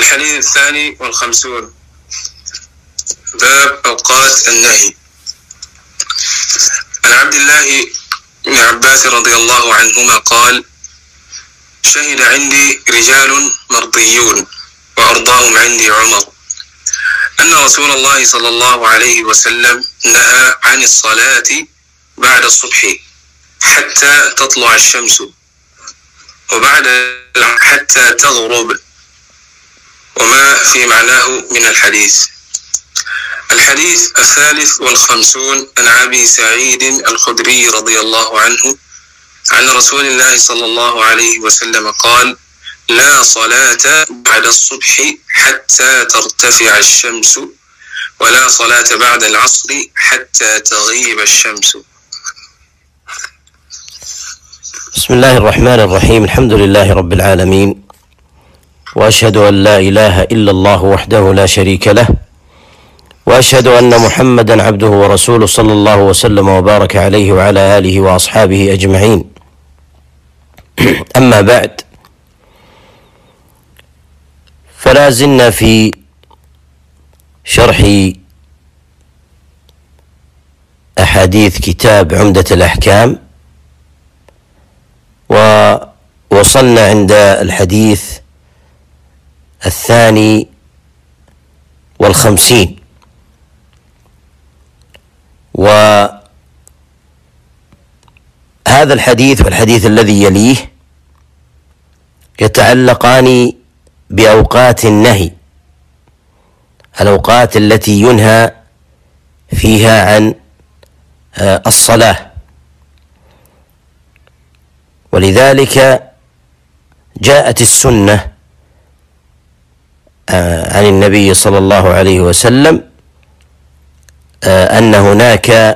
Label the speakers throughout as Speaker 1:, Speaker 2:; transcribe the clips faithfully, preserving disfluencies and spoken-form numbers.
Speaker 1: الحديث الثاني والخمسون، باب أوقات النهي. عن عبد الله بن عباس رضي الله عنهما قال: شهد عندي رجال مرضيون وأرضاهم عندي عمر أن رسول الله صلى الله عليه وسلم نهى عن الصلاة بعد الصبح حتى تطلع الشمس، وبعد حتى تغرب، وما في معناه من الحديث. الحديث الثالث والخمسون، عن أبي سعيد الخدري رضي الله عنه عن رسول الله صلى الله عليه وسلم قال: لا صلاة بعد الصبح حتى ترتفع الشمس، ولا صلاة بعد العصر حتى تغيب الشمس.
Speaker 2: بسم الله الرحمن الرحيم. الحمد لله رب العالمين، وأشهد أن لا إله إلا الله وحده لا شريك له، وأشهد أن محمدا عبده ورسوله صلى الله وسلم وبارك عليه وعلى آله وأصحابه أجمعين. أما بعد، فلا زلنا في شرح أحاديث كتاب عمدة الأحكام، ووصلنا عند الحديث الثاني والخمسين، وهذا الحديث والحديث الذي يليه يتعلقان بأوقات النهي، الأوقات التي ينهى فيها عن الصلاة. ولذلك جاءت السنة عن النبي صلى الله عليه وسلم أن هناك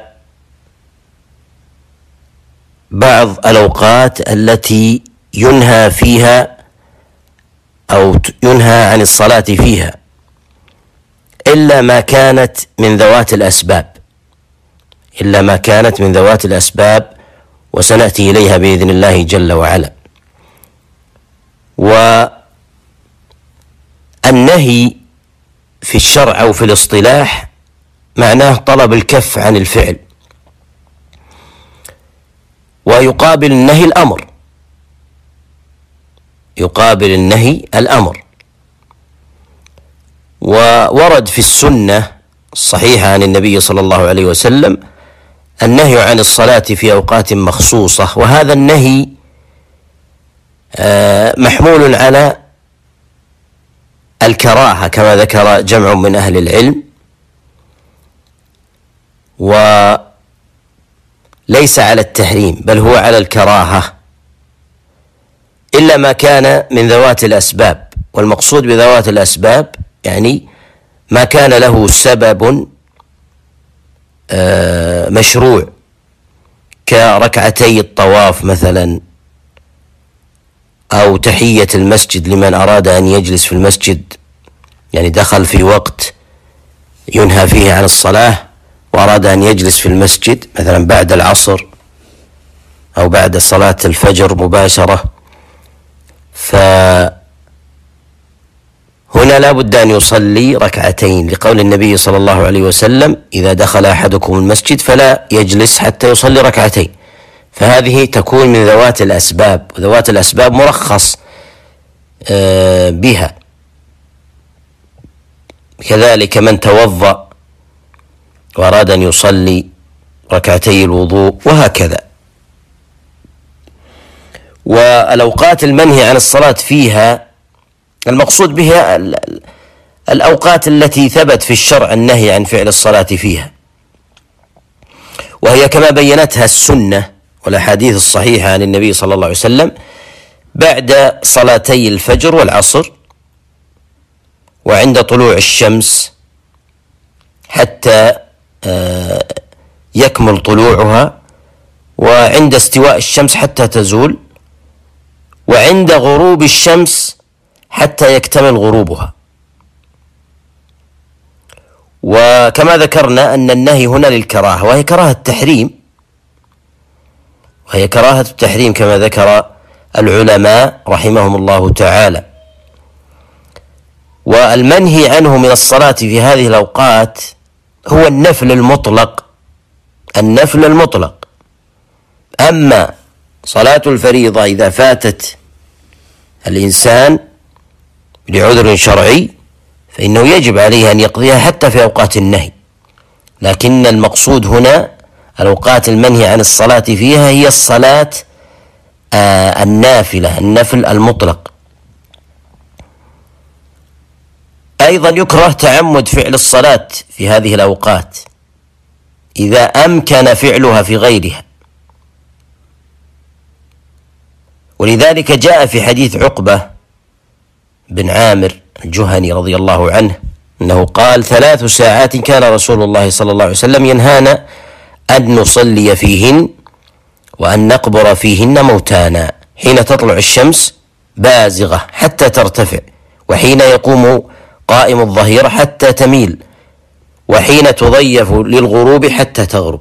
Speaker 2: بعض الأوقات التي ينهى فيها أو ينهى عن الصلاة فيها، إلا ما كانت من ذوات الأسباب إلا ما كانت من ذوات الأسباب وسنأتي إليها بإذن الله جل وعلا. والنهي في الشرع أو في الاصطلاح معناه طلب الكف عن الفعل، ويقابل النهي الأمر يقابل النهي الأمر وورد في السنة الصحيحة عن النبي صلى الله عليه وسلم النهي عن الصلاة في أوقات مخصوصة، وهذا النهي محمول على الكراهة كما ذكر جمع من أهل العلم، وليس على التحريم بل هو على الكراهة، إلا ما كان من ذوات الأسباب. والمقصود بذوات الأسباب يعني ما كان له سبب مشروع، كركعتي الطواف مثلا، أو تحية المسجد لمن أراد أن يجلس في المسجد، يعني دخل في وقت ينهى فيه عن الصلاة وأراد أن يجلس في المسجد مثلا بعد العصر أو بعد صلاة الفجر مباشرة، فهنا لا بد أن يصلي ركعتين، لقول النبي صلى الله عليه وسلم: إذا دخل أحدكم المسجد فلا يجلس حتى يصلي ركعتين. فهذه تكون من ذوات الأسباب، وذوات الأسباب مرخص بها. كذلك من توضأ وأراد أن يصلي ركعتي الوضوء، وهكذا. والأوقات المنهي عن الصلاة فيها المقصود بها الأوقات التي ثبت في الشرع النهي عن فعل الصلاة فيها، وهي كما بينتها السنة والأحاديث الصحيحة عن النبي صلى الله عليه وسلم: بعد صلاتي الفجر والعصر، وعند طلوع الشمس حتى يكمل طلوعها، وعند استواء الشمس حتى تزول، وعند غروب الشمس حتى يكتمل غروبها. وكما ذكرنا أن النهي هنا للكراهة، وهي كراهة التحريم وهي كراهة التحريم كما ذكر العلماء رحمهم الله تعالى. والمنهي عنه من الصلاة في هذه الأوقات هو النفل المطلق، النفل المطلق. أما صلاة الفريضة إذا فاتت الإنسان لعذر شرعي فإنه يجب عليه أن يقضيها حتى في أوقات النهي، لكن المقصود هنا الأوقات المنهي عن الصلاة فيها هي الصلاة آه النافلة، النفل المطلق. أيضا يكره تعمد فعل الصلاة في هذه الأوقات إذا أمكن فعلها في غيرها، ولذلك جاء في حديث عقبة بن عامر الجهني رضي الله عنه أنه قال: ثلاث ساعات كان رسول الله صلى الله عليه وسلم ينهانا أن نصلي فيهن وأن نقبر فيهن موتانا، حين تطلع الشمس بازغة حتى ترتفع، وحين يقوم قائم الظهيرة حتى تميل، وحين تضيف للغروب حتى تغرب.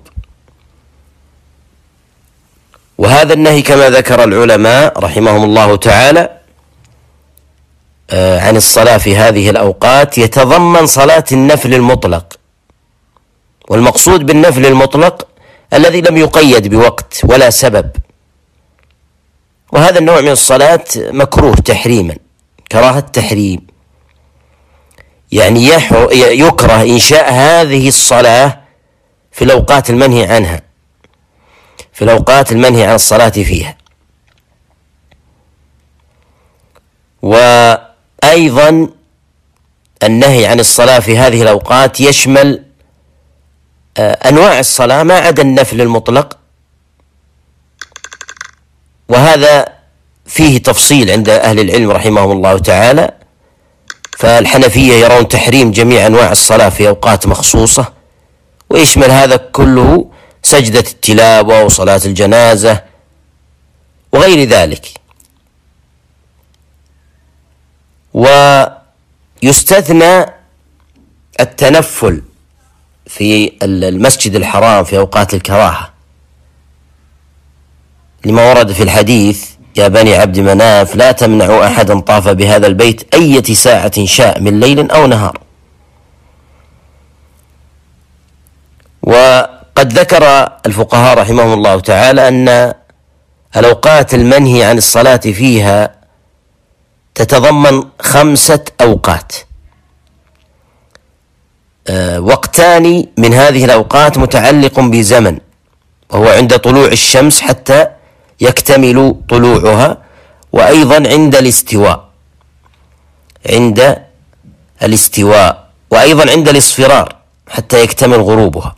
Speaker 2: وهذا النهي كما ذكر العلماء رحمهم الله تعالى عن الصلاة في هذه الأوقات يتضمن صلاة النفل المطلق، والمقصود بالنفل المطلق الذي لم يقيد بوقت ولا سبب، وهذا النوع من الصلاة مكروه تحريما، كراهة تحريم، يعني يكره إنشاء هذه الصلاة في الأوقات المنهي عنها، في الأوقات المنهي عن الصلاة فيها. وأيضا النهي عن الصلاة في هذه الأوقات يشمل أنواع الصلاة ما عدا النفل المطلق، وهذا فيه تفصيل عند أهل العلم رحمهم الله تعالى، فالحنفية يرون تحريم جميع أنواع الصلاة في أوقات مخصوصة، ويشمل هذا كله سجدة التلاوة وصلاة الجنازة وغير ذلك. ويستثنى التنفل في المسجد الحرام في أوقات الكراهة لما ورد في الحديث: يا بني عبد مناف لا تمنعوا أحدا طاف بهذا البيت أية ساعة شاء من ليل أو نهار. وقد ذكر الفقهاء رحمهم الله تعالى أن الأوقات المنهي عن الصلاة فيها تتضمن خمسة أوقات. أه وقتان من هذه الأوقات متعلق بزمن، وهو عند طلوع الشمس حتى يكتمل طلوعها، وأيضا عند الاستواء عند الاستواء وأيضا عند الاصفرار حتى يكتمل غروبها.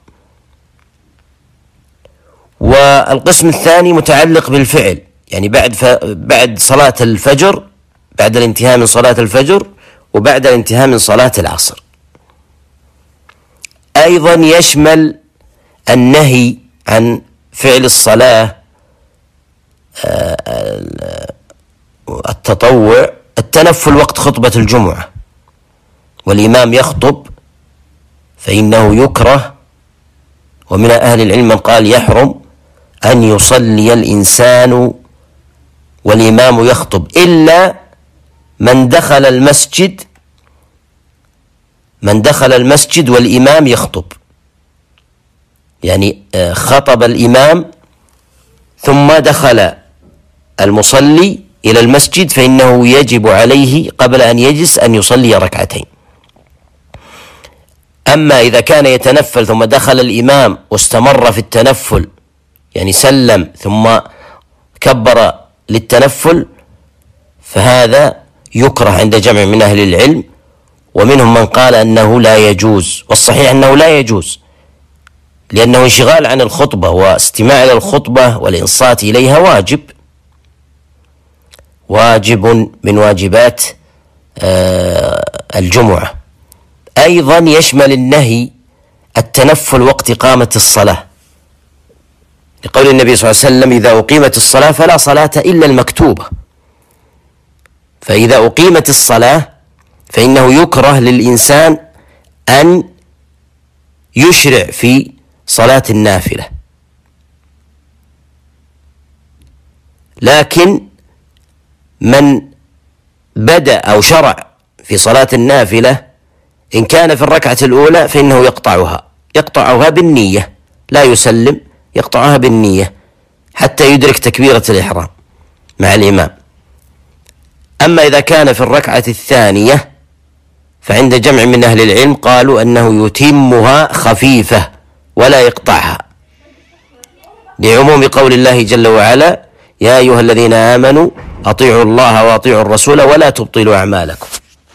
Speaker 2: والقسم الثاني متعلق بالفعل، يعني بعد ف... بعد صلاة الفجر، بعد الانتهاء من صلاة الفجر وبعد الانتهاء من صلاة العصر. أيضا يشمل النهي عن فعل الصلاة التطوع، التنفل وقت خطبة الجمعة والإمام يخطب فإنه يكره، ومن أهل العلم من قال يحرم أن يصلي الإنسان والإمام يخطب إلا من دخل المسجد من دخل المسجد والإمام يخطب، يعني خطب الإمام ثم دخل المصلي إلى المسجد فإنه يجب عليه قبل أن يجلس أن يصلي ركعتين. أما إذا كان يتنفل ثم دخل الإمام واستمر في التنفل، يعني سلم ثم كبر للتنفل، فهذا يكره عند جمع من أهل العلم، ومنهم من قال أنه لا يجوز، والصحيح أنه لا يجوز، لأنه انشغال عن الخطبة واستماع إلى الخطبة والإنصات إليها واجب واجب من واجبات الجمعة. أيضا يشمل النهي التنفل وقت إقامة الصلاة، لقول النبي صلى الله عليه وسلم: إذا أقيمت الصلاة فلا صلاة إلا المكتوبة. فإذا أقيمت الصلاة فإنه يكره للإنسان أن يشرع في صلاة النافلة، لكن من بدأ أو شرع في صلاة النافلة إن كان في الركعة الأولى فإنه يقطعها يقطعها بالنية، لا يسلم، يقطعها بالنية حتى يدرك تكبيرة الإحرام مع الإمام. أما إذا كان في الركعة الثانية فعند جمع من أهل العلم قالوا أنه يتمها خفيفة ولا يقطعها، لعموم قول الله جل وعلا: يا أيها الذين آمنوا أطيعوا الله وأطيعوا الرسول ولا تبطلوا أعمالكم.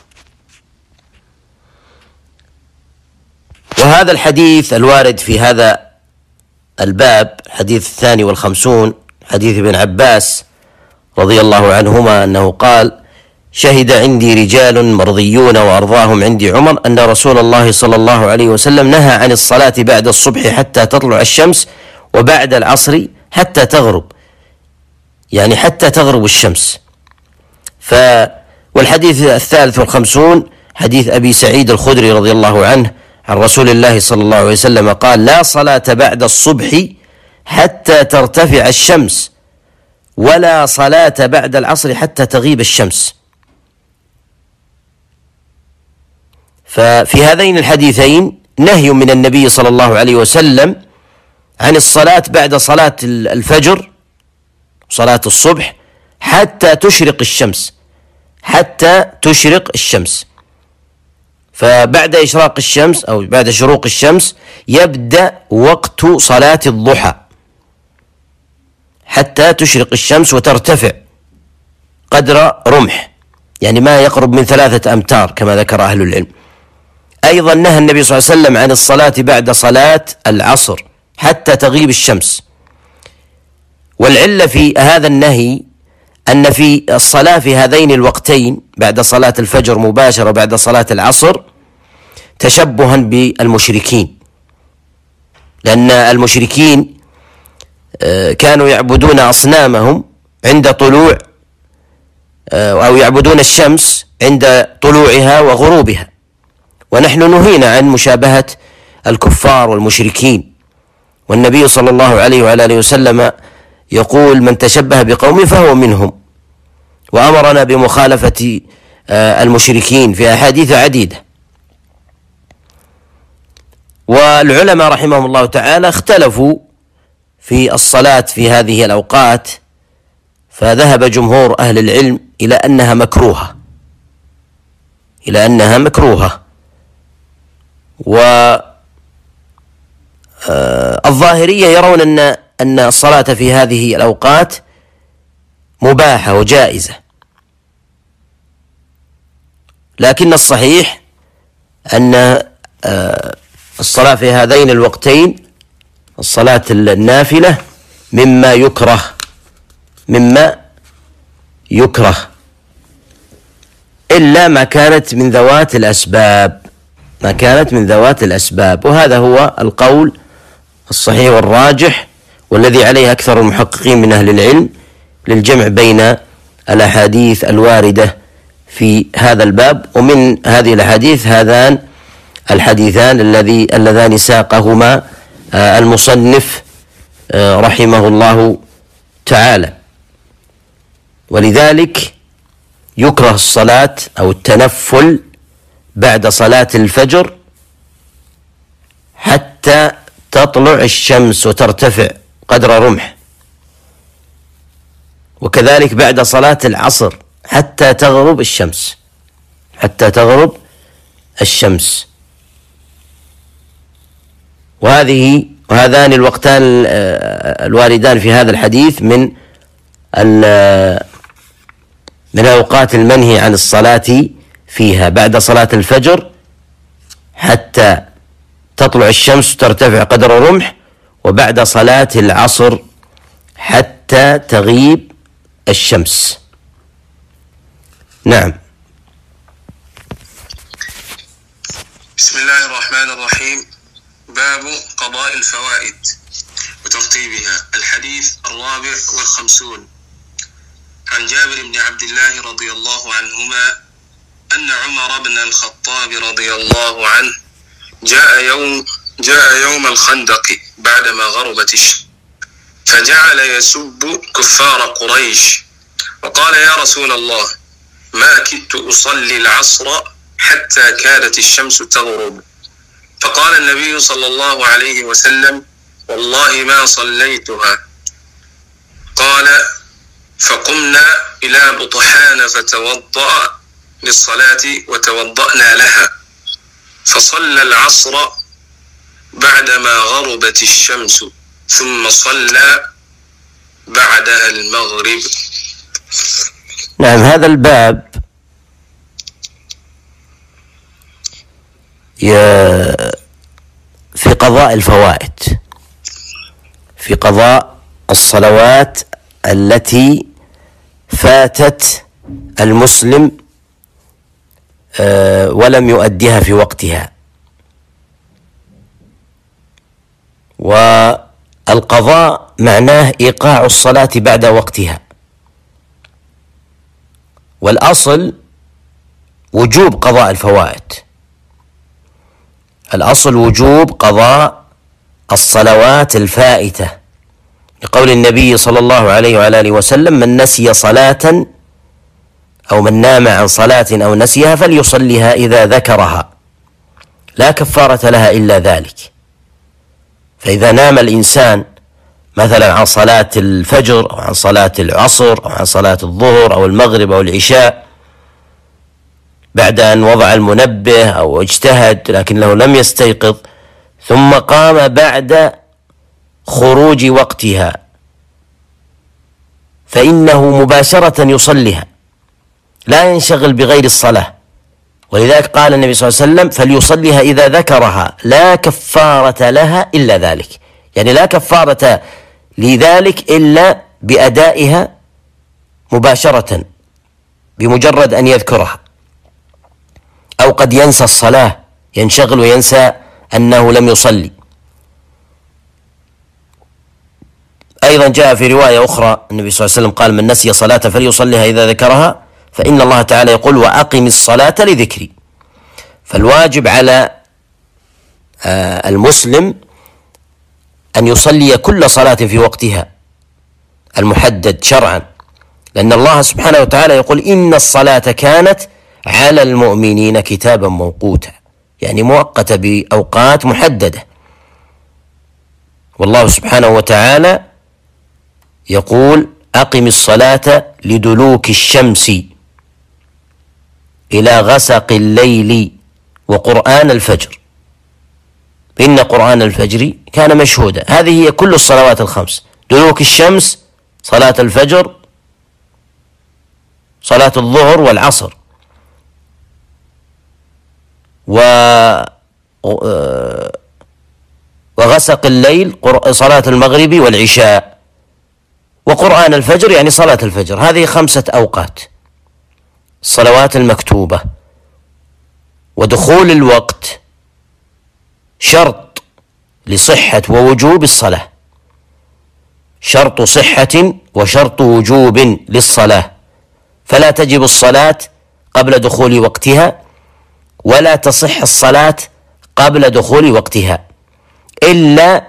Speaker 2: وهذا الحديث الوارد في هذا الباب، الحديث الثاني والخمسون، حديث ابن عباس رضي الله عنهما أنه قال: شهد عندي رجال مرضيون وأرضاهم عندي عمر أن رسول الله صلى الله عليه وسلم نهى عن الصلاة بعد الصبح حتى تطلع الشمس وبعد العصر حتى تغرب، يعني حتى تغرب الشمس. ف والحديث الثالث والخمسون حديث أبي سعيد الخدري رضي الله عنه عن رسول الله صلى الله عليه وسلم قال: لا صلاة بعد الصبح حتى ترتفع الشمس ولا صلاة بعد العصر حتى تغيب الشمس. ففي هذين الحديثين نهي من النبي صلى الله عليه وسلم عن الصلاة بعد صلاة الفجر صلاة الصبح حتى تشرق الشمس، حتى تشرق الشمس. فبعد إشراق الشمس أو بعد شروق الشمس يبدأ وقت صلاة الضحى حتى تشرق الشمس وترتفع قدر رمح، يعني ما يقرب من ثلاثة أمتار كما ذكر أهل العلم. أيضا نهى النبي صلى الله عليه وسلم عن الصلاة بعد صلاة العصر حتى تغيب الشمس. والعلة في هذا النهي أن في الصلاة في هذين الوقتين بعد صلاة الفجر مباشرة بعد صلاة العصر تشبها بالمشركين، لأن المشركين كانوا يعبدون أصنامهم عند طلوع أو يعبدون الشمس عند طلوعها وغروبها، ونحن نهينا عن مشابهة الكفار والمشركين. والنبي صلى الله عليه وعلى آله وسلم يقول: من تشبه بقوم فهو منهم، وأمرنا بمخالفة المشركين في أحاديث عديدة. والعلماء رحمهم الله تعالى اختلفوا في الصلاة في هذه الأوقات، فذهب جمهور أهل العلم إلى أنها مكروهة إلى أنها مكروهة والظاهرية يرون أن أن الصلاة في هذه الأوقات مباحة وجائزة، لكن الصحيح أن الصلاة في هذين الوقتين الصلاة النافلة مما يكره مما يكره إلا ما كانت من ذوات الأسباب ما كانت من ذوات الأسباب وهذا هو القول الصحيح والراجح، والذي عليه أكثر المحققين من أهل العلم للجمع بين الأحاديث الواردة في هذا الباب. ومن هذه الأحاديث هذان الحديثان الذي اللذان ساقهما المصنف رحمه الله تعالى. ولذلك يكره الصلاة أو التنفل بعد صلاة الفجر حتى تطلع الشمس وترتفع قدر رمح، وكذلك بعد صلاة العصر حتى تغرب الشمس حتى تغرب الشمس. وهذه وهذان الوقتان الواردان في هذا الحديث من من الأوقات المنهي عن الصلاة فيها، بعد صلاة الفجر حتى تطلع الشمس وترتفع قدر رمح، وبعد صلاة العصر حتى تغيب الشمس. نعم.
Speaker 1: بسم الله الرحمن الرحيم. باب قضاء الفوائد وترتيبها. الحديث الرابع والخمسون عن جابر بن عبد الله رضي الله عنهما أن عمر بن الخطاب رضي الله عنه جاء يوم جاء يوم الخندق بعدما غربت الشمس فجعل يسب كفار قريش وقال: يا رسول الله، ما كدت أصلي العصر حتى كادت الشمس تغرب. فقال النبي صلى الله عليه وسلم: والله ما صليتها. قال: فقمنا إلى بطحان فتوضأ للصلاة وتوضأنا لها، فصلى العصر بعدما غربت الشمس، ثم صلى بعدها المغرب.
Speaker 2: نعم، هذا الباب في قضاء الفوائد، في قضاء الصلوات التي فاتت المسلم ولم يؤديها في وقتها. والقضاء معناه إيقاع الصلاة بعد وقتها، والأصل وجوب قضاء الفوائد، الأصل وجوب قضاء الصلوات الفائتة، لقول النبي صلى الله عليه وعلى آله وسلم: من نسي صلاة أو من نام عن صلاة أو نسيها فليصليها إذا ذكرها، لا كفارة لها إلا ذلك. فإذا نام الإنسان مثلا عن صلاة الفجر أو عن صلاة العصر أو عن صلاة الظهر أو المغرب أو العشاء بعد أن وضع المنبه أو اجتهد لكنه لم يستيقظ، ثم قام بعد خروج وقتها، فإنه مباشرة يصليها، لا ينشغل بغير الصلاة. ولذلك قال النبي صلى الله عليه وسلم: فليصليها إذا ذكرها، لا كفارة لها إلا ذلك، يعني لا كفارة لذلك إلا بأدائها مباشرة بمجرد أن يذكرها. أو قد ينسى الصلاة، ينشغل وينسى أنه لم يصلي. أيضا جاء في رواية أخرى النبي صلى الله عليه وسلم قال: من نسي صلاة فليصليها إذا ذكرها، فإن الله تعالى يقول: وأقم الصلاة لذكري. فالواجب على المسلم أن يصلي كل صلاة في وقتها المحدد شرعا، لأن الله سبحانه وتعالى يقول: إن الصلاة كانت على المؤمنين كتابا موقوتا، يعني مؤقتة بأوقات محددة. والله سبحانه وتعالى يقول: أقم الصلاة لدلوك الشمس إلى غسق الليل وقرآن الفجر، إن قرآن الفجر كان مشهودا. هذه هي كل الصلوات الخمس: دلوك الشمس، صلاة الفجر، صلاة الظهر والعصر، وغسق الليل صلاة المغرب والعشاء، وقرآن الفجر يعني صلاة الفجر. هذه خمسة أوقات الصلوات المكتوبة. ودخول الوقت شرط لصحة ووجوب الصلاة، شرط صحة وشرط وجوب للصلاة، فلا تجب الصلاة قبل دخول وقتها، ولا تصح الصلاة قبل دخول وقتها إلا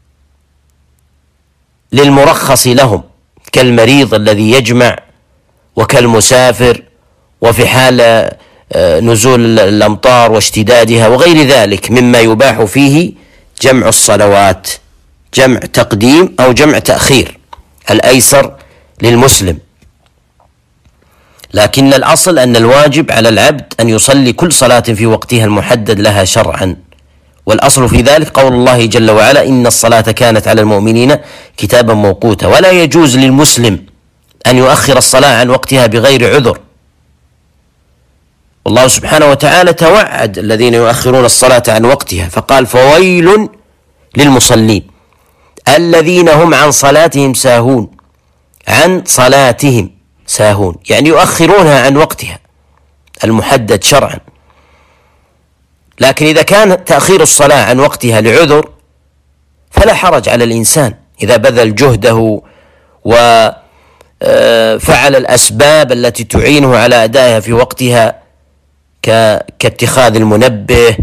Speaker 2: للمرخص لهم، كالمريض الذي يجمع، وكالمسافر، وفي حال نزول الأمطار واشتدادها، وغير ذلك مما يباح فيه جمع الصلوات، جمع تقديم أو جمع تأخير، الأيسر للمسلم. لكن الأصل أن الواجب على العبد أن يصلي كل صلاة في وقتها المحدد لها شرعا، والأصل في ذلك قول الله جل وعلا: إن الصلاة كانت على المؤمنين كتابا موقوتا. ولا يجوز للمسلم أن يؤخر الصلاة عن وقتها بغير عذر. والله سبحانه وتعالى توعد الذين يؤخرون الصلاة عن وقتها فقال: فويل للمصلين الذين هم عن صلاتهم ساهون. عن صلاتهم ساهون يعني يؤخرونها عن وقتها المحدد شرعا. لكن إذا كان تأخير الصلاة عن وقتها لعذر فلا حرج على الإنسان إذا بذل جهده وفعل الأسباب التي تعينه على أدائها في وقتها كاتخاذ المنبه،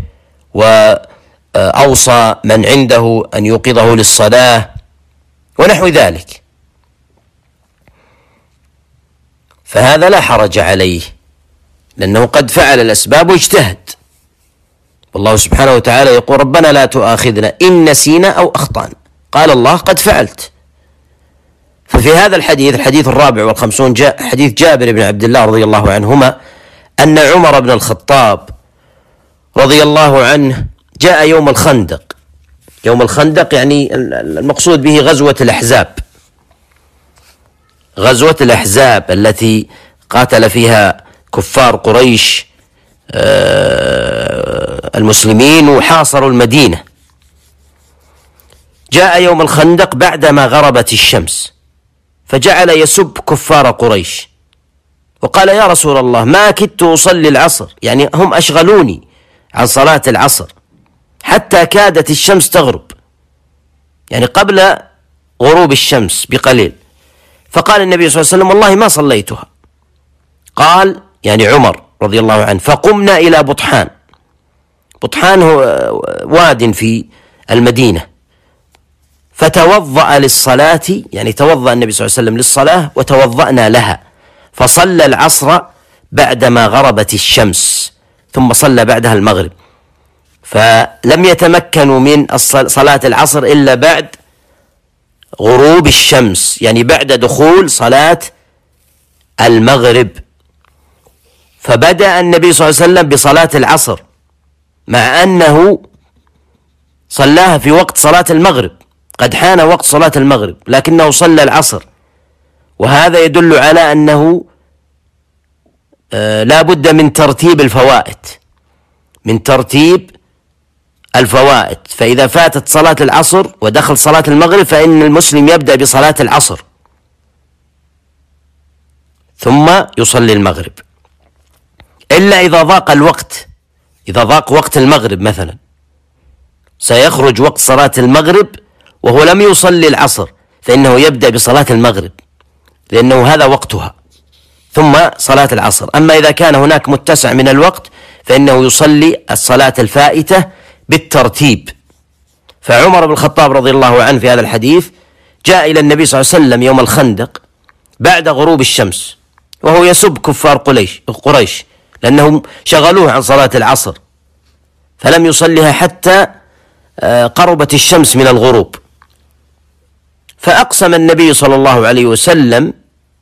Speaker 2: وأوصى من عنده أن يوقظه للصلاة ونحو ذلك، فهذا لا حرج عليه لأنه قد فعل الأسباب واجتهد. والله سبحانه وتعالى يقول ربنا لا تؤاخذنا إن نسينا أو أخطأنا، قال الله قد فعلت. ففي هذا الحديث، الحديث الرابع والخمسون، جاء حديث جابر بن عبد الله رضي الله عنهما أن عمر بن الخطاب رضي الله عنه جاء يوم الخندق. يوم الخندق يعني المقصود به غزوة الأحزاب، غزوة الأحزاب التي قاتل فيها كفار قريش المسلمين وحاصروا المدينة. جاء يوم الخندق بعدما غربت الشمس، فجعل يسب كفار قريش وقال يا رسول الله ما كدت أصلي العصر، يعني هم أشغلوني عن صلاة العصر حتى كادت الشمس تغرب، يعني قبل غروب الشمس بقليل. فقال النبي صلى الله عليه وسلم والله ما صليتها. قال يعني عمر رضي الله عنه فقمنا إلى بطحان. بطحان هو واد في المدينة، فتوضأ للصلاة، يعني توضأ النبي صلى الله عليه وسلم للصلاة وتوضأنا لها، فصلى العصر بعدما غربت الشمس، ثم صلى بعدها المغرب. فلم يتمكنوا من صلاة العصر إلا بعد غروب الشمس، يعني بعد دخول صلاة المغرب. فبدأ النبي صلى الله عليه وسلم بصلاة العصر مع أنه صلاها في وقت صلاة المغرب، قد حان وقت صلاة المغرب لكنه صلى العصر. وهذا يدل على أنه آه لا بد من ترتيب الفوائد، من ترتيب الفوائد. فإذا فاتت صلاة العصر ودخل صلاة المغرب فإن المسلم يبدأ بصلاة العصر ثم يصلي المغرب، إلا إذا ضاق الوقت. إذا ضاق وقت المغرب مثلا، سيخرج وقت صلاة المغرب وهو لم يصلي العصر، فإنه يبدأ بصلاة المغرب لأنه هذا وقتها، ثم صلاة العصر. أما إذا كان هناك متسع من الوقت فإنه يصلي الصلاة الفائتة بالترتيب. فعمر بن الخطاب رضي الله عنه في هذا الحديث جاء إلى النبي صلى الله عليه وسلم يوم الخندق بعد غروب الشمس وهو يسب كفار قريش قريش لأنهم شغلوه عن صلاة العصر، فلم يصليها حتى قربت الشمس من الغروب. فأقسم النبي صلى الله عليه وسلم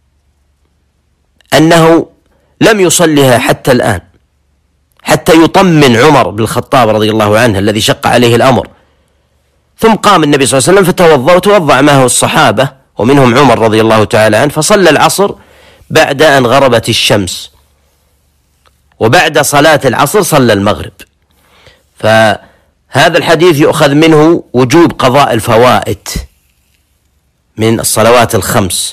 Speaker 2: أنه لم يصليها حتى الآن، حتى يطمن عمر بن الخطاب رضي الله عنه الذي شق عليه الأمر. ثم قام النبي صلى الله عليه وسلم فتوضأ، وتوضأ معه الصحابة ومنهم عمر رضي الله تعالى عنه، فصلى العصر بعد أن غربت الشمس، وبعد صلاة العصر صلى المغرب. فهذا الحديث يؤخذ منه وجوب قضاء الفوائد من الصلوات الخمس،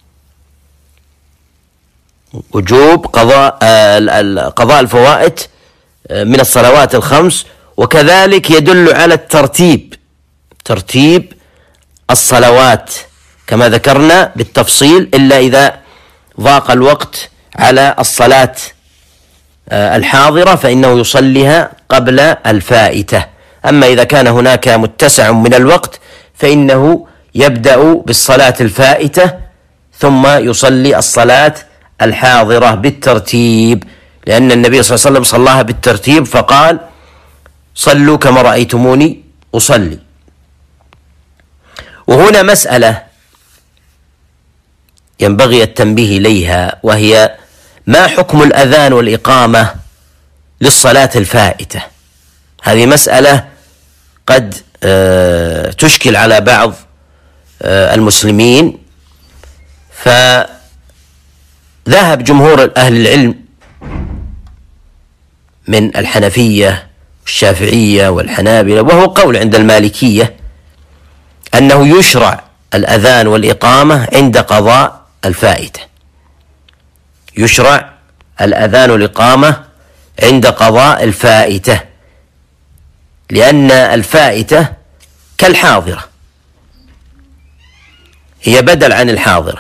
Speaker 2: وجوب قضاء قضاء الفوائد من الصلوات الخمس. وكذلك يدل على الترتيب، ترتيب الصلوات كما ذكرنا بالتفصيل، إلا إذا ضاق الوقت على الصلاة الحاضرة فإنه يصليها قبل الفائتة. أما إذا كان هناك متسع من الوقت فإنه يبدأ بالصلاة الفائتة ثم يصلي الصلاة الحاضرة بالترتيب، لأن النبي صلى الله عليه وسلم صلاها بالترتيب فقال صلوا كما رأيتموني أصلي. وهنا مسألة ينبغي التنبيه إليها، وهي ما حكم الأذان والإقامة للصلاة الفائتة؟ هذه مسألة قد تشكل على بعض المسلمين. فذهب جمهور أهل العلم من الحنفية والشافعية والحنابلة، وهو قول عند المالكية، أنه يشرع الأذان والإقامة عند قضاء الفائتة. يشرع الأذان والإقامة عند قضاء الفائتة، لأن الفائتة كالحاضرة، هي بدل عن الحاضرة.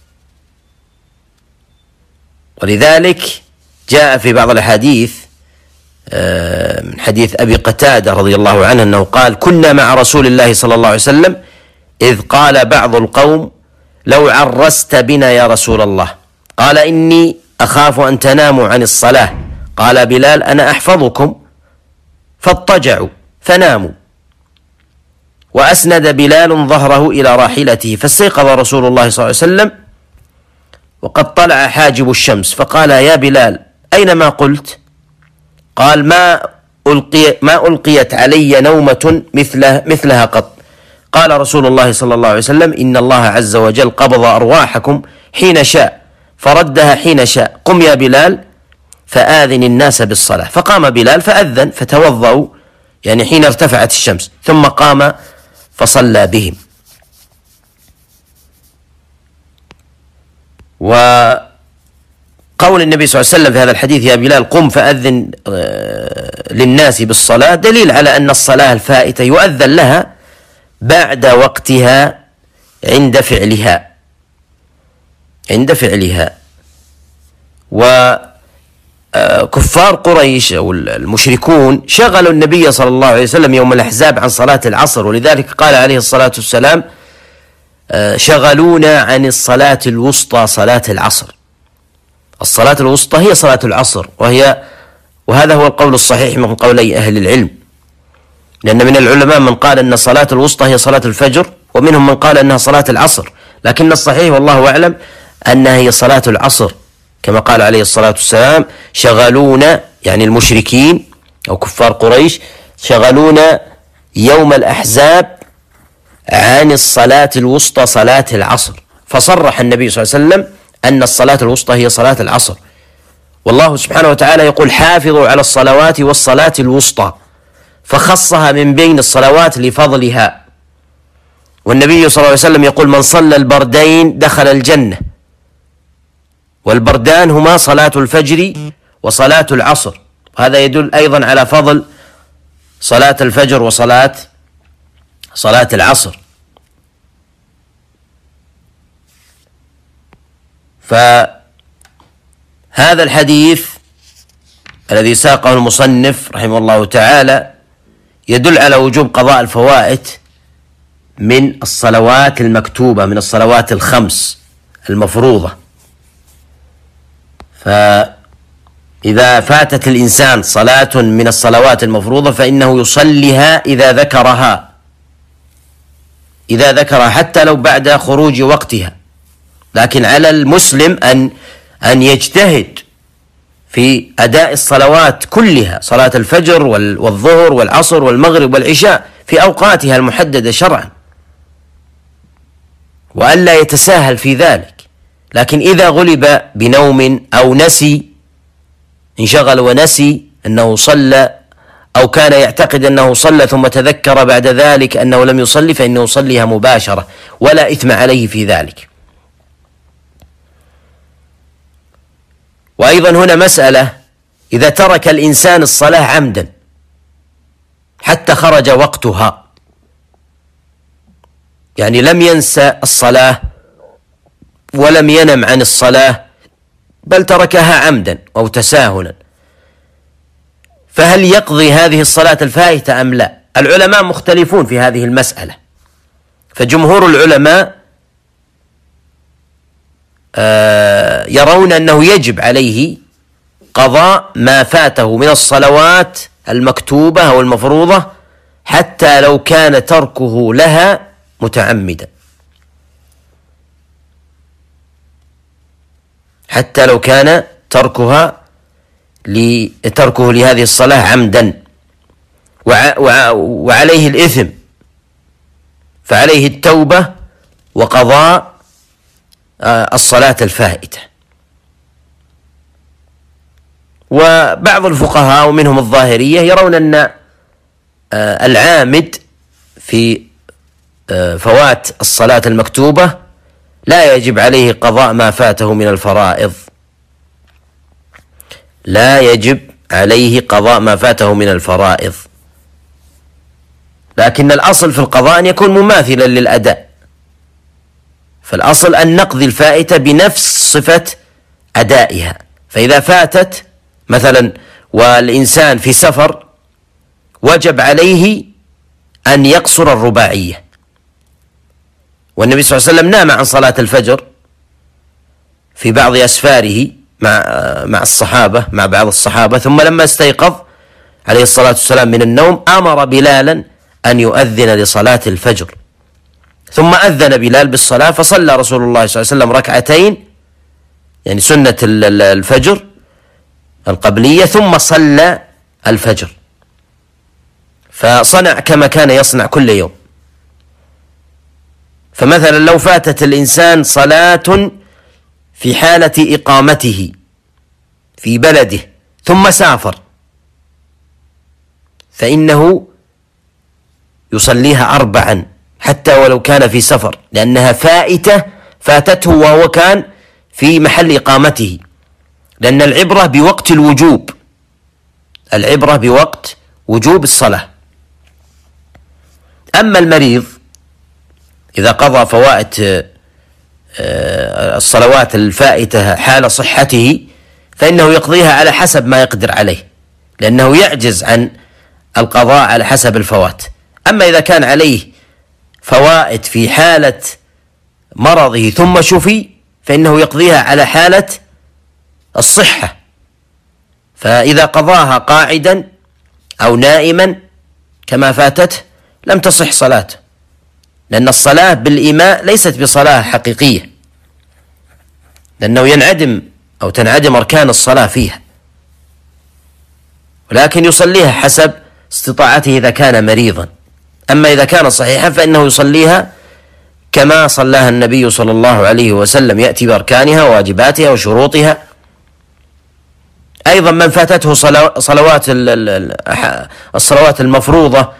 Speaker 2: ولذلك جاء في بعض الأحاديث من حديث أبي قتادة رضي الله عنه أنه قال كنا مع رسول الله صلى الله عليه وسلم إذ قال بعض القوم لو عرست بنا يا رسول الله، قال إني أخاف أن تناموا عن الصلاة. قال بلال: أنا أحفظكم. فاضطجعوا فناموا، وأسند بلال ظهره إلى راحلته، فاستيقظ رسول الله صلى الله عليه وسلم وقد طلع حاجب الشمس، فقال: يا بلال، أين ما قلت؟ قال: ما ألقي ما ألقيت علي نومة مثله مثلها قط. قال رسول الله صلى الله عليه وسلم: إن الله عز وجل قبض أرواحكم حين شاء فردها حين شاء، قم يا بلال فآذن الناس بالصلاة. فقام بلال فأذن، فتوضأوا يعني حين ارتفعت الشمس، ثم قام فصلى بهم. وقول النبي صلى الله عليه وسلم في هذا الحديث: يا بلال قم فأذن للناس بالصلاة، دليل على أن الصلاة الفائتة يؤذن لها بعد وقتها عند فعلها عند فعلها وكفار قريش أو المشركون شغلوا النبي صلى الله عليه وسلم يوم الأحزاب عن صلاة العصر، ولذلك قال عليه الصلاة والسلام: شغلونا عن الصلاة الوسطى صلاة العصر. الصلاة الوسطى هي صلاة العصر، وهي وهذا هو القول الصحيح من قولي أهل العلم، لأن من العلماء من قال أن الصلاة الوسطى هي صلاة الفجر، ومنهم من قال أنها صلاة العصر، لكن الصحيح والله أعلم أنها هي صلاة العصر، كما قال عليه الصلاة والسلام: شغلونا، يعني المشركين أو كفار قريش شغلونا يوم الأحزاب عن الصلاة الوسطى صلاة العصر. فصرح النبي صلى الله عليه وسلم أن الصلاة الوسطى هي صلاة العصر. والله سبحانه وتعالى يقول: حافظوا على الصلوات والصلاة الوسطى، فخصها من بين الصلوات لفضلها. والنبي صلى الله عليه وسلم يقول: من صلى البردين دخل الجنة. والبردان هما صلاة الفجر وصلاة العصر، وهذا يدل أيضا على فضل صلاة الفجر وصلاة صلاة العصر. فهذا الحديث الذي ساقه المصنف رحمه الله تعالى يدل على وجوب قضاء الفوائت من الصلوات المكتوبة، من الصلوات الخمس المفروضة. فإذا فاتت الإنسان صلاة من الصلوات المفروضة فإنه يصليها إذا ذكرها إذا ذكرها حتى لو بعد خروج وقتها، لكن على المسلم أن أن يجتهد في أداء الصلوات كلها، صلاة الفجر والظهر والعصر والمغرب والعشاء في أوقاتها المحددة شرعا، وألا يتساهل في ذلك. لكن إذا غلب بنوم أو نسي، انشغل ونسي أنه صلى، أو كان يعتقد أنه صلى ثم تذكر بعد ذلك أنه لم يصلي، فإنه يصليها مباشرة ولا إثم عليه في ذلك. وأيضا هنا مسألة: إذا ترك الإنسان الصلاة عمدا حتى خرج وقتها، يعني لم ينسى الصلاة ولم ينم عن الصلاة بل تركها عمدا أو تساهلا، فهل يقضي هذه الصلاة الفائتة أم لا؟ العلماء مختلفون في هذه المسألة، فجمهور العلماء يرون أنه يجب عليه قضاء ما فاته من الصلوات المكتوبة أو المفروضة حتى لو كان تركه لها متعمدا، حتى لو كان تركها لتركه لهذه الصلاة عمدا، وعليه الإثم، فعليه التوبة وقضاء الصلاة الفائتة. وبعض الفقهاء ومنهم الظاهرية يرون أن العامد في فوات الصلاة المكتوبة لا يجب عليه قضاء ما فاته من الفرائض، لا يجب عليه قضاء ما فاته من الفرائض، لكن الأصل في القضاء أن يكون مماثلا للأداء، فالأصل أن نقضي الفائتة بنفس صفة أدائها. فإذا فاتت مثلا والإنسان في سفر وجب عليه أن يقصر الرباعية، والنبي صلى الله عليه وسلم نام عن صلاة الفجر في بعض أسفاره مع مع الصحابة مع بعض الصحابة، ثم لما استيقظ عليه الصلاة والسلام من النوم أمر بلالا أن يؤذن لصلاة الفجر، ثم أذن بلال بالصلاة، فصلى رسول الله صلى الله عليه وسلم ركعتين يعني سنة الفجر القبلية، ثم صلى الفجر، فصنع كما كان يصنع كل يوم. فمثلا لو فاتت الإنسان صلاة في حالة إقامته في بلده ثم سافر، فإنه يصليها أربعا حتى ولو كان في سفر، لأنها فائتة فاتته وهو كان في محل إقامته، لأن العبرة بوقت الوجوب، العبرة بوقت وجوب الصلاة. أما المريض إذا قضى فوائت الصلوات الفائتة حال صحته فإنه يقضيها على حسب ما يقدر عليه، لأنه يعجز عن القضاء على حسب الفوات. أما إذا كان عليه فوائت في حالة مرضه ثم شفي فإنه يقضيها على حالة الصحة، فإذا قضاها قاعدا أو نائما كما فاتته لم تصح صلاته، لأن الصلاة بالإيماء ليست بصلاة حقيقية، لأنه ينعدم أو تنعدم أركان الصلاة فيها، ولكن يصليها حسب استطاعته إذا كان مريضا. أما إذا كان صحيحا فإنه يصليها كما صلاها النبي صلى الله عليه وسلم، يأتي بأركانها وواجباتها وشروطها. أيضا من فاتته صلوات الصلوات المفروضة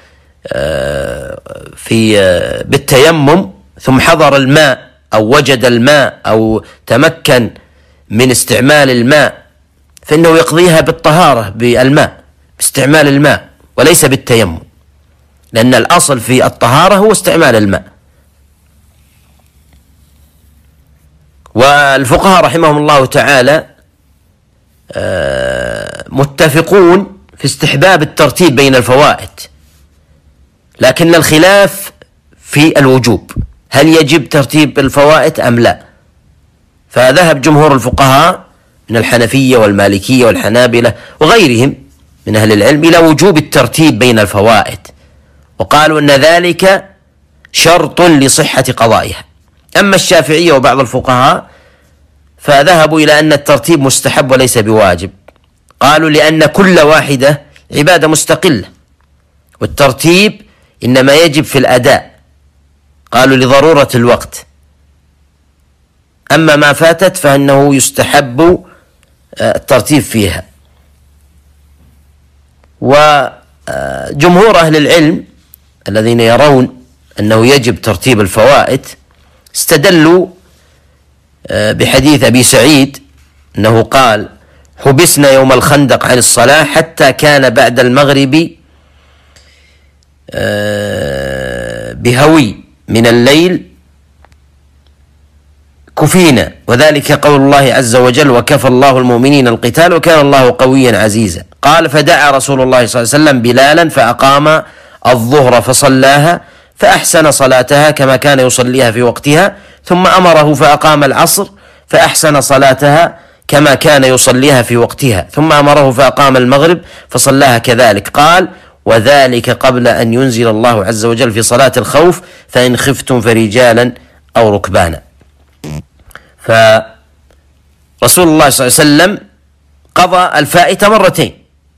Speaker 2: في بالتيمم ثم حضر الماء أو وجد الماء أو تمكن من استعمال الماء، فإنه يقضيها بالطهارة بالماء، باستعمال الماء وليس بالتيمم، لأن الأصل في الطهارة هو استعمال الماء. والفقهاء رحمهم الله تعالى متفقون في استحباب الترتيب بين الفوائد، لكن الخلاف في الوجوب، هل يجب ترتيب الفوائد أم لا؟ فذهب جمهور الفقهاء من الحنفية والمالكية والحنابلة وغيرهم من أهل العلم إلى وجوب الترتيب بين الفوائد، وقالوا أن ذلك شرط لصحة قضائها. أما الشافعية وبعض الفقهاء فذهبوا إلى أن الترتيب مستحب وليس بواجب، قالوا لأن كل واحدة عبادة مستقلة، والترتيب إنما يجب في الأداء، قالوا لضرورة الوقت. أما ما فاتت فإنه يستحب الترتيب فيها. وجمهور أهل العلم الذين يرون أنه يجب ترتيب الفوائد استدلوا بحديث أبي سعيد أنه قال: حبسنا يوم الخندق عن الصلاة حتى كان بعد المغرب بهوي من الليل كفينا، وذلك قول الله عز وجل: وكفى الله المؤمنين القتال وكان الله قويا عزيزا. قال: فدعا رسول الله صلى الله عليه وسلم بلالا فأقام الظهر فصلاها فأحسن صلاتها كما كان يصليها في وقتها، ثم أمره فأقام العصر فأحسن صلاتها كما كان يصليها في وقتها، ثم أمره فأقام المغرب فصلاها كذلك. قال: وذلك قبل أن ينزل الله عز وجل في صلاة الخوف: فإن خفتم فرجالا أو ركبانا. فرسول الله صلى الله عليه وسلم قضى الفائتة مرتين،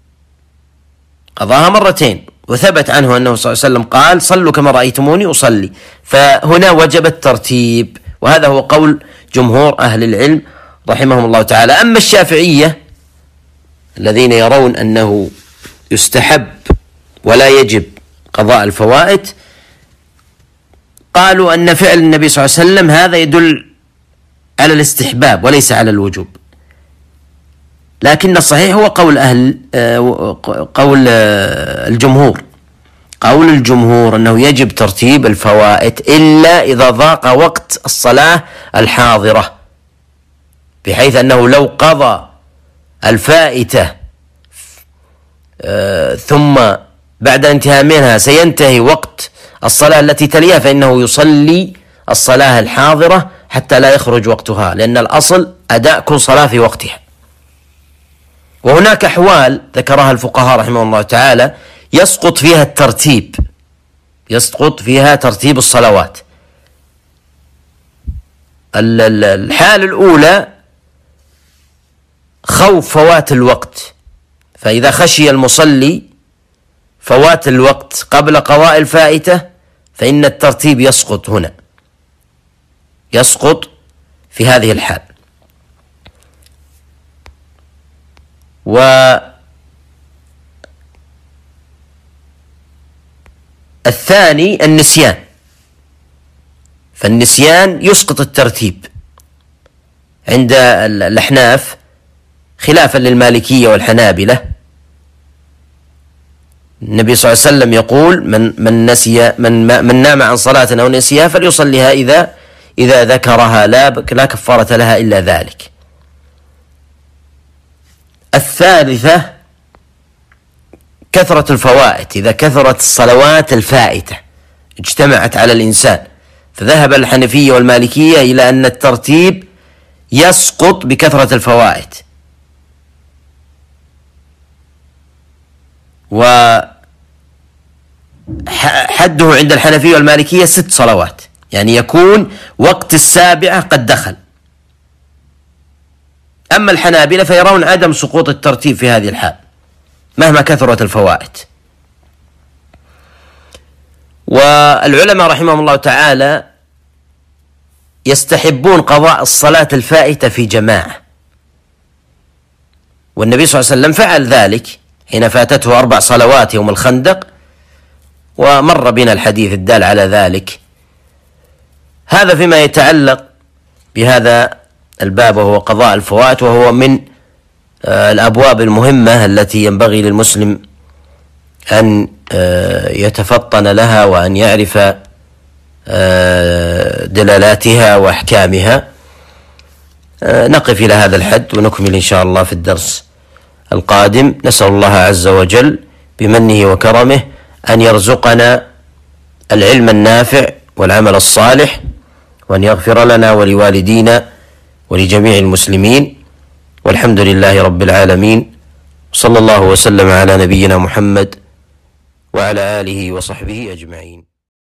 Speaker 2: قضاها مرتين، وثبت عنه أنه صلى الله عليه وسلم قال: صلوا كما رأيتموني أصلي. فهنا وجب الترتيب، وهذا هو قول جمهور أهل العلم رحمهم الله تعالى. أما الشافعية الذين يرون أنه يستحب ولا يجب قضاء الفوائد، قالوا أن فعل النبي صلى الله عليه وسلم هذا يدل على الاستحباب وليس على الوجوب، لكن الصحيح هو قول أهل قول الجمهور قول الجمهور أنه يجب ترتيب الفوائد إلا إذا ضاق وقت الصلاة الحاضرة، بحيث أنه لو قضى الفائتة ثم بعد انتهاء منها سينتهي وقت الصلاة التي تليها فإنه يصلي الصلاة الحاضرة حتى لا يخرج وقتها، لأن الأصل أداء كل صلاة في وقتها. وهناك أحوال ذكرها الفقهاء رحمه الله تعالى يسقط فيها الترتيب، يسقط فيها ترتيب الصلوات. الحالة الأولى خوف فوات الوقت، فإذا خشي المصلي فوات الوقت قبل قضاء الفائتة فإن الترتيب يسقط هنا، يسقط في هذه الحال. والثاني النسيان، فالنسيان يسقط الترتيب عند الأحناف خلافا للمالكية والحنابلة. النبي صلى الله عليه وسلم يقول من من نسي من من نام عن صلاة أو نسيها فليصليها إذا إذا ذكرها، لا لا كفارة لها إلا ذلك. الثالثة كثرة الفوائت، إذا كثرت الصلوات الفائتة اجتمعت على الإنسان، فذهب الحنفية والمالكية إلى أن الترتيب يسقط بكثرة الفوائت. وحده عند الحنفية والمالكية ست صلوات، يعني يكون وقت السابعة قد دخل. أما الحنابلة فيرون عدم سقوط الترتيب في هذه الحال مهما كثرت الفوائت. والعلماء رحمهم الله تعالى يستحبون قضاء الصلاة الفائتة في جماعة، والنبي صلى الله عليه وسلم فعل ذلك حين فاتته أربع صلوات يوم الخندق، ومر بنا الحديث الدال على ذلك. هذا فيما يتعلق بهذا الباب وهو قضاء الفوائت، وهو من الأبواب المهمة التي ينبغي للمسلم أن يتفطن لها وأن يعرف دلالاتها وأحكامها. نقف إلى هذا الحد ونكمل إن شاء الله في الدرس القادم. نسأل الله عز وجل بمنه وكرمه أن يرزقنا العلم النافع والعمل الصالح، وأن يغفر لنا ولوالدينا ولجميع المسلمين، والحمد لله رب العالمين، صلى الله وسلم على نبينا محمد وعلى آله وصحبه أجمعين.